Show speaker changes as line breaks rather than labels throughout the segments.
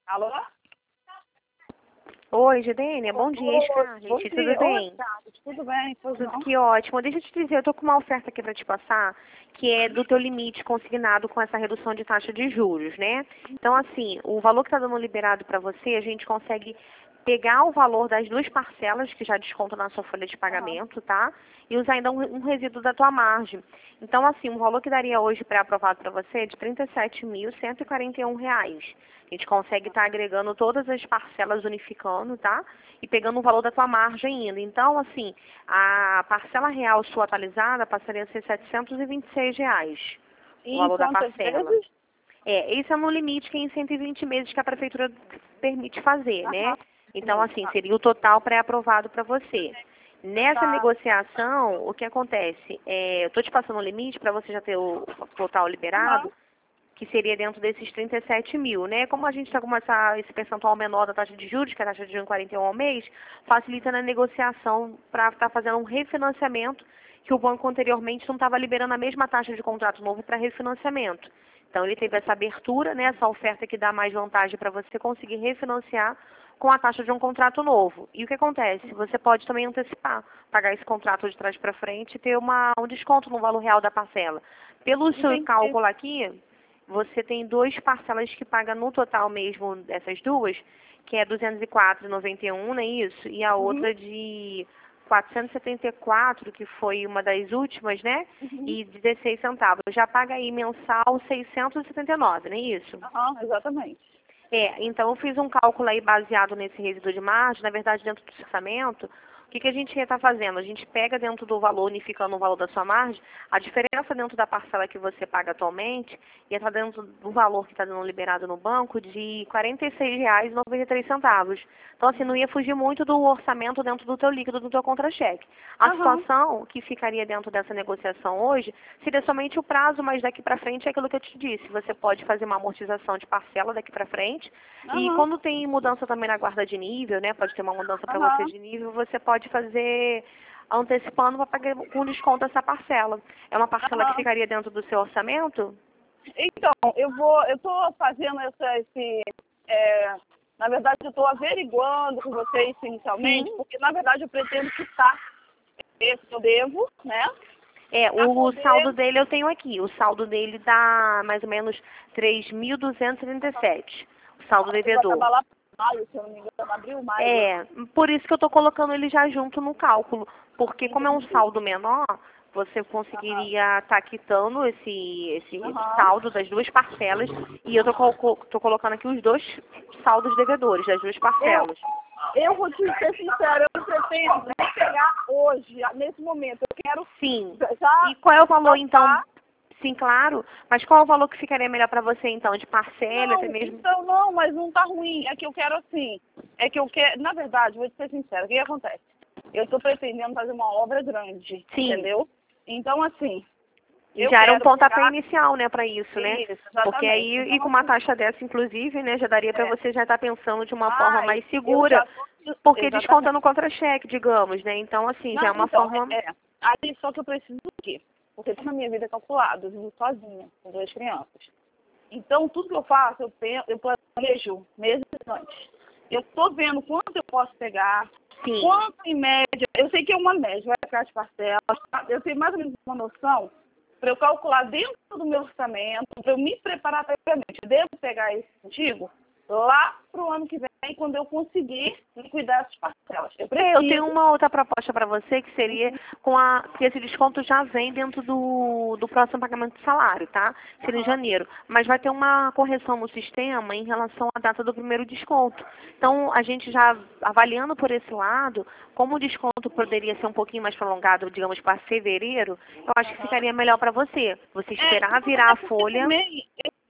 Alô?
Oi, Gedênia, bom dia, Scarlett,
Bom
tudo
dia.
bem?
Oi, Scarlett, tudo bem? Pois
Tudo
não?
que ótimo. Deixa eu te dizer, eu tô com uma oferta aqui para te passar, que é do teu limite consignado com essa redução de taxa de juros, né? Então, assim, o valor que está dando liberado para você, a gente consegue pegar o valor das duas parcelas que já descontam na sua folha de
Aham.
pagamento, tá? E usar ainda um resíduo da tua margem. Então, assim, o valor que daria hoje pré-aprovado para você é de R$ 37.141. A gente consegue estar agregando todas as parcelas, unificando, tá? E pegando o valor da tua margem ainda. Então, assim, a parcela real sua atualizada passaria a ser R$ 726, o
E em
valor da
quantas
parcela.
vezes?
Esse é no limite que é em 120 meses que a prefeitura permite fazer, né?
Aham.
Então,
Sim.
assim, seria o total pré-aprovado para você. Nessa
Tá.
negociação, o que acontece? Eu estou te passando o limite para você já ter o total
Aham.
liberado, que seria dentro desses 37 mil, né? Como a gente está com esse percentual menor da taxa de juros, que é a taxa de 1,41 ao mês, facilita na negociação para estar fazendo um refinanciamento, que o banco anteriormente não estava liberando a mesma taxa de contrato novo para refinanciamento. Então ele teve essa abertura, né, essa oferta que dá mais vantagem para você conseguir refinanciar com a taxa de um contrato novo. E o que acontece? Você pode também antecipar, pagar esse contrato de trás para frente e ter um desconto no valor real da parcela. Pelo seu
Entendi.
cálculo aqui, você tem duas parcelas que paga no total mesmo, dessas duas, que é R$ 204,91, não é isso? E a
Uhum.
outra de 474, que foi uma das últimas, né?
Uhum.
E 16 centavos. Já paga aí mensal 679, não é isso?
Aham, exatamente.
Então eu fiz um cálculo aí baseado nesse resíduo de margem, na verdade dentro do orçamento, o que a gente ia estar fazendo? A gente pega dentro do valor, unificando o valor da sua margem, a diferença dentro da parcela que você paga atualmente, ia estar dentro do valor que está sendo liberado no banco de R$ 46,93. Então assim, não ia fugir muito do orçamento dentro do teu líquido, do teu contra-cheque. A
Aham.
situação que ficaria dentro dessa negociação hoje seria somente o prazo, mas daqui para frente é aquilo que eu te disse. Você pode fazer uma amortização de parcela daqui para frente. E
Aham.
quando tem mudança também na guarda de nível, né? Pode ter uma mudança para você
Aham.
de nível, você pode fazer antecipando para pagar com desconto essa parcela. É uma parcela que
Aham.
ficaria dentro do seu orçamento?
Então, eu tô fazendo na verdade eu tô averiguando com vocês inicialmente,
Sim.
porque na verdade eu pretendo quitar esse que eu devo, né? Pra
O
poder.
saldo dele eu tenho aqui. O saldo dele dá mais ou menos 3.237. O saldo
Eu vou
devedor.
acabar lá para maio, se eu não me engano, abril, maio.
Por isso que eu estou colocando ele já junto no cálculo, porque como é um
Entendi.
saldo menor, você
Aham.
conseguiria estar quitando esse
Aham.
saldo das duas parcelas, e eu tô colocando aqui os dois saldos devedores das duas
Eu,
parcelas.
eu vou te ser sincera, eu não pretendo nem pegar hoje, nesse momento. Eu quero
Sim.
já
E qual é o valor, então?
passar.
Sim, claro. Mas qual é o valor que ficaria melhor para você, então? De parcela, até
Não,
mesmo?
então não, mas não tá ruim. É que eu quero assim. É que eu quero. Na verdade, vou te ser sincera, o que acontece? Eu tô pretendendo fazer uma obra grande,
Sim.
entendeu? Então, assim,
E
eu
já era um
quero
pontapé
pegar
inicial, né, para isso, né?
isso,
Porque
exatamente.
aí, e
Então,
com uma
assim,
taxa dessa, inclusive, né, já daria para
é,
você já estar pensando de uma forma
mas
mais
eu
segura,
já tô.
porque desconta no
Exatamente.
contra-cheque, digamos, né? Então, assim, já
Não,
é uma
então,
forma...
Aí só que eu preciso do quê? Porque toda a minha vida é calculada, eu vivo sozinha, com duas crianças. Então, tudo que eu faço, eu planejo meses antes. Eu estou vendo quanto eu posso pegar,
Sim.
quanto em média, eu sei que é uma média, vai ficar as parcelas, eu tenho mais ou menos uma noção para eu calcular dentro do meu orçamento, para eu me preparar previamente. Eu devo pegar esse contigo lá para o ano que vem, quando eu conseguir liquidar essas parcelas. Eu
Eu tenho
preciso.
uma outra proposta para você, que seria que esse desconto já vem dentro do próximo pagamento do salário, tá? Seria em
Aham.
janeiro. Mas vai ter uma correção no sistema em relação à data do primeiro desconto. Então, a gente já avaliando por esse lado, como o desconto poderia ser um pouquinho mais prolongado, digamos, para fevereiro, eu acho que ficaria melhor para você. Você esperar
Não,
virar
é
a
porque
folha.
também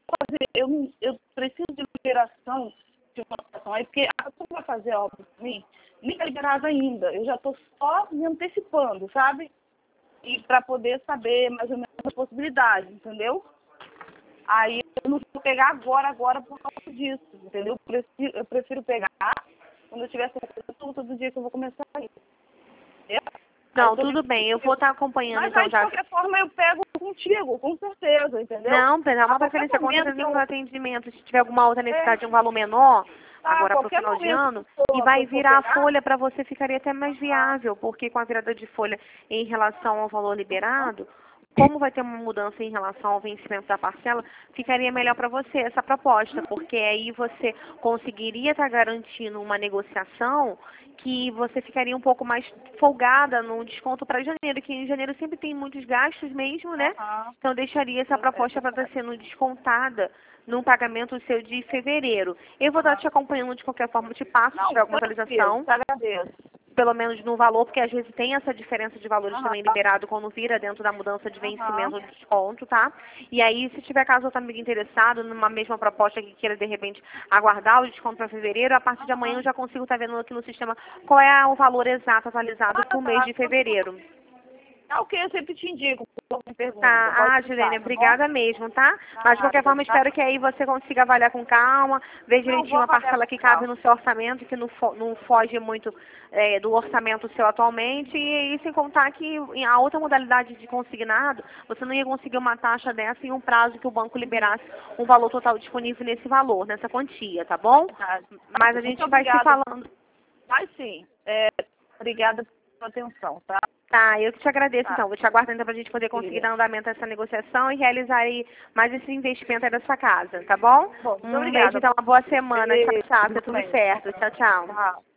eu preciso de liberação de uma situação aí, porque a pessoa vai fazer a obra para mim, nem está liberada ainda. Eu já estou só me antecipando, sabe? E para poder saber mais ou menos as possibilidades, entendeu? Aí eu não vou pegar agora por causa disso, entendeu? Eu prefiro pegar quando eu tiver certeza todo dia que eu vou começar a ir. Entendeu? Aí
Não,
eu tô
tudo bem, eu vou estar acompanhando
Mas
então
aí, de
já.
qualquer forma, eu pego contigo, com certeza, entendeu?
Não, dá uma
A qualquer
preferência com
momento
certeza
que
no
eu...
atendimento. Se tiver alguma outra necessidade de
É,
um valor menor,
a
agora para o
qualquer
final de
momento
ano,
que
e
eu
vai
for
virar a
pegar...
folha para você, ficaria até mais viável, porque com a virada de folha em relação ao valor liberado, como vai ter uma mudança em relação ao vencimento da parcela, ficaria melhor para você essa proposta, porque aí você conseguiria estar garantindo uma negociação que você ficaria um pouco mais folgada no desconto para janeiro, que em janeiro sempre tem muitos gastos mesmo, né?
Aham,
Então, eu deixaria essa proposta para estar sendo descontada num pagamento seu de fevereiro. Eu vou estar te acompanhando de qualquer forma, eu te passo se
Não,
tiver alguma
tranquilo,
atualização,
te agradeço.
pelo menos no valor, porque às vezes tem essa diferença de valores
Aham,
também liberado quando vira dentro da mudança de
aham.
vencimento do desconto, tá? E aí, se tiver caso outro amigo interessado numa mesma proposta que queira, de repente, aguardar o desconto para fevereiro, a partir de amanhã eu já consigo estar vendo aqui no sistema qual é o valor exato atualizado por mês de fevereiro.
Tá ok, eu sempre te indico, quando me pergunta.
Tá,
Pode
Juliana,
deixar, tá bom?
obrigada mesmo, tá? Mas de qualquer
Nada,
forma,
tá?
espero que aí você consiga avaliar com calma, ver
Não, vou
direitinho a
avaliar
parcela
com
que cabe
calma.
no seu orçamento, que não foge muito do orçamento seu atualmente, e sem contar que a outra modalidade de consignado, você não ia conseguir uma taxa dessa em um prazo que o banco liberasse um valor total disponível nesse valor, nessa quantia, tá bom?
Verdade.
Mas a
Muito
gente vai se
obrigada.
falando.
Vai sim. É, obrigada pela sua atenção, tá?
Tá, eu que te agradeço
Tá.
então. Vou te aguardar então pra gente poder conseguir dar andamento a essa negociação e realizar aí mais esse investimento aí da sua casa, tá bom?
Bom, muito
Um beijo
obrigada.
então, uma boa semana. Tchau,
Beijo,
tchau. Tá
tudo
tudo
bem.
certo. Tchau, tchau.
Tchau.